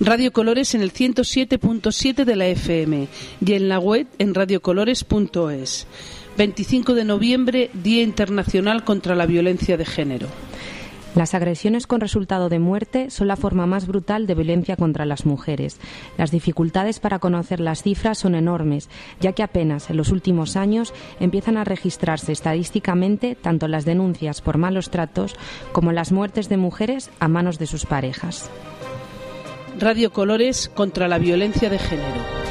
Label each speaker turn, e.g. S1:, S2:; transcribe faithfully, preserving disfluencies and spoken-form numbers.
S1: Radio Colores en el ciento siete punto siete de la F M y en la web en radiocolores punto es. veinticinco de noviembre, Día Internacional contra la Violencia de Género.
S2: Las agresiones con resultado de muerte son la forma más brutal de violencia contra las mujeres. Las dificultades para conocer las cifras son enormes, ya que apenas en los últimos años empiezan a registrarse estadísticamente tanto las denuncias por malos tratos como las muertes de mujeres a manos de sus parejas.
S1: Radio Colores contra la violencia de género.